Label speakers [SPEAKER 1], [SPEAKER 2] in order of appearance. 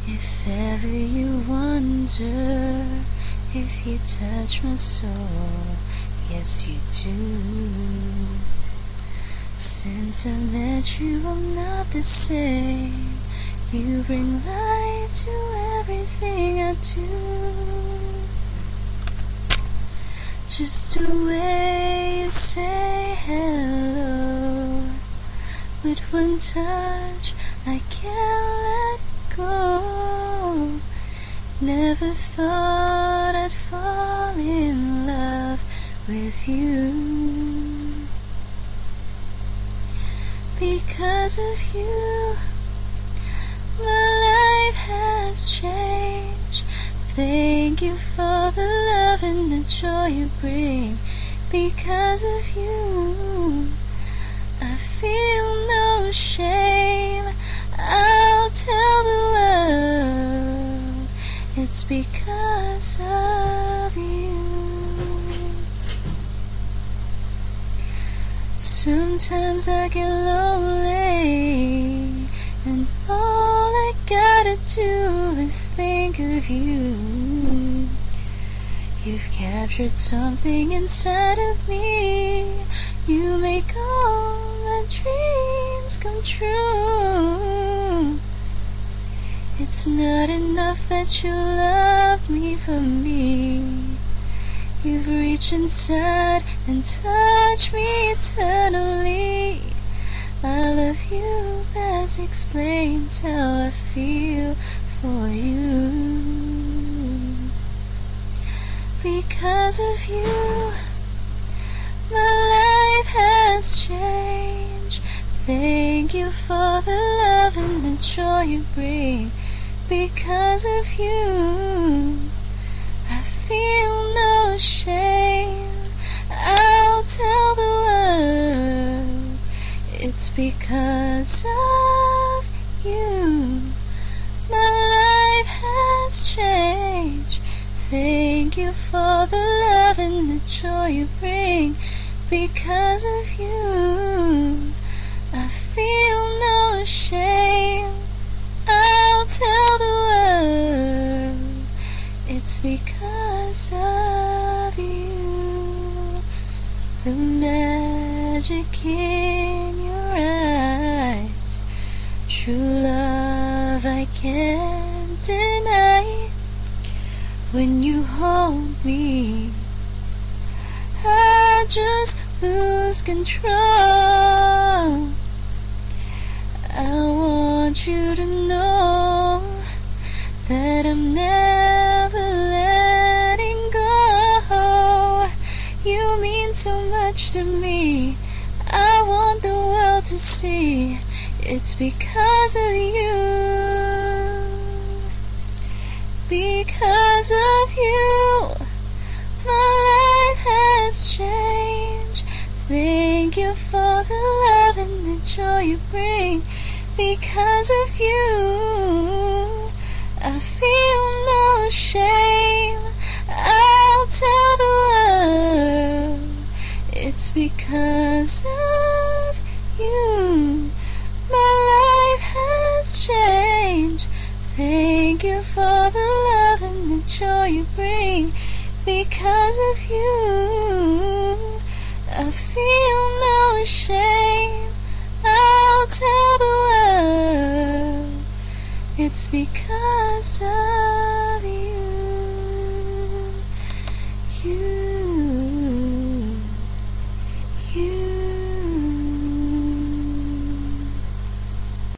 [SPEAKER 1] If ever you wonder if you touch my soul, yes you do. Since I met you, I'm not the same. You bring life to everything I do. Just the way you say hello, with one touch I can't let go. Never thought I'd fall in love with you. Because of you, my life has changed. Thank you for the love and the joy you bring. Because of you, I feel no shame. I'll tell the world it's because of you. Sometimes I get lonely, and all I gotta do is think of you. You've captured something inside of me. You make all my dreams come true. It's not enough that you loved me for me. You've reached inside and touched me eternally. I love you best explains how I feel for you. Because of you, my life has changed. Thank you for the love and the joy you bring. Because of you, I feel no shame. I'll tell the world it's because of you. My life has changed. Thank you for the love and the joy you bring. Because of you, I feel no shame. I'll tell the world it's because of you. The magic in your eyes, true love I can't deny. When you hold me, I just lose control. I want you to know that I'm never letting go. You mean so much to me. I want the world to see it's because of you. Because of you, my life has changed. Thank you for the love and the joy you bring. Because of you, I feel no shame. I'll tell the world it's because of you. My life has changed. Thank you for the love and the joy you bring. Because of you, I feel no shame. I'll tell the world it's because of